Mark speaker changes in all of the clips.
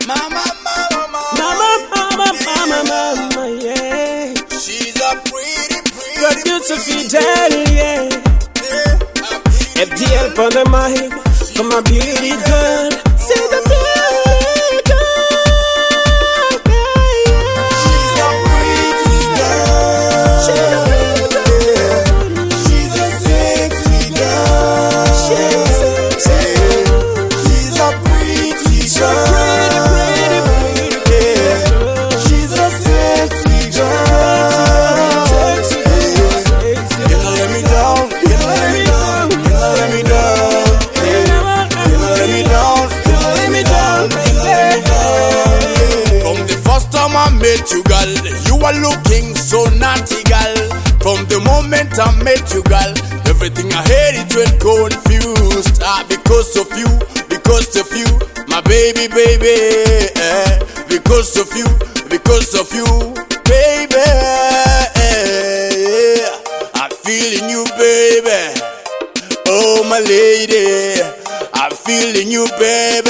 Speaker 1: Mama, yeah.
Speaker 2: She's a pretty
Speaker 1: Producer Fidel, yeah. FDL for the mic, for my beauty girl. See the beauty girl,
Speaker 2: She's a pretty girl. She's a sexy girl.
Speaker 1: She's
Speaker 2: a pretty girl. She's a sexy girl. You know let me down. You know let me down. You know let me down. You know let me down. You know let me down. You know let me down. From the first time I met you, girl, you were looking so naughty, girl. From the moment I met you, girl, everything I had it went confused. Because of you, my baby, because of you, baby. I'm feeling you, baby. Oh, my lady, I'm feeling you, baby.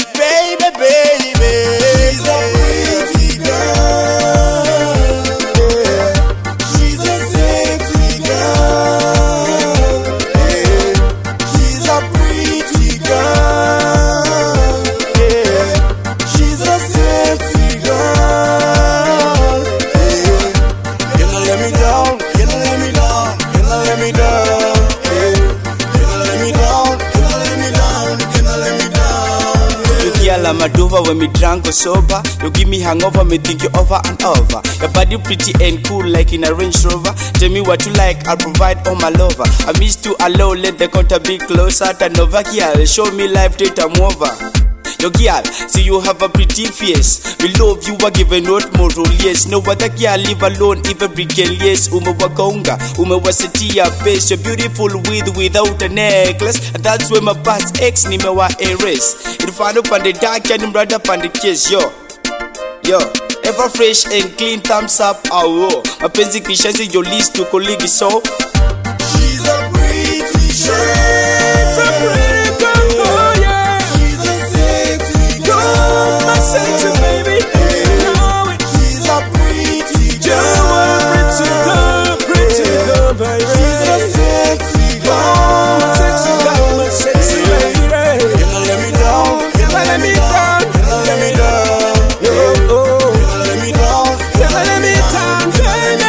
Speaker 2: She's a pretty girl. She's a sexy girl. She's a pretty girl. She's a sexy girl. You know let me down. You know let me down. You know let me down. You know let me down. You know let me down. You know let me down.
Speaker 3: You girl, I'm a dover when me drunk or sober. You give me hangover, me think you over and over. Your body pretty and cool like in a Range Rover. Tell me what you like, I'll provide all my lover. I miss you alone, let the counter be closer. Turn over, girl, show me life, take time over. Yo girl, see you have a pretty face. We love you, are giving out moral, yes. No other girl live alone, even precarious. Wakonga, wasitia face. You're beautiful without a necklace. And that's where my past ex nimewa erase. It found up on the dark and brother up on the kiss, yo. Ever fresh and clean, thumbs up, oh. My penzi kishazi your list to colleague so.
Speaker 2: She's a pretty
Speaker 1: She's a pretty girl, oh yeah.
Speaker 2: She's a sexy girl.
Speaker 1: My sexy baby, you know it.
Speaker 2: She's a pretty girl.
Speaker 1: Pretty girl, baby.
Speaker 2: She's a sexy girl.
Speaker 1: My sexy lady.
Speaker 2: You know let me down. You know let me down. You know let me down. You know let me down.
Speaker 1: You know let me down, baby.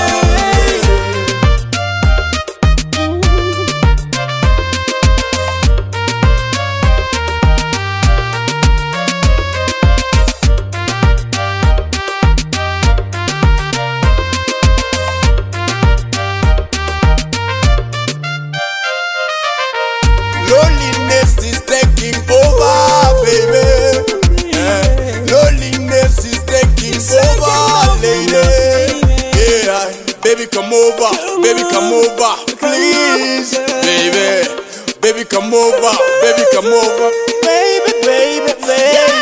Speaker 2: Loneliness is taking over, baby. Loneliness is taking over, lady. Yeah, baby, come over, please, baby. Baby, come over, baby.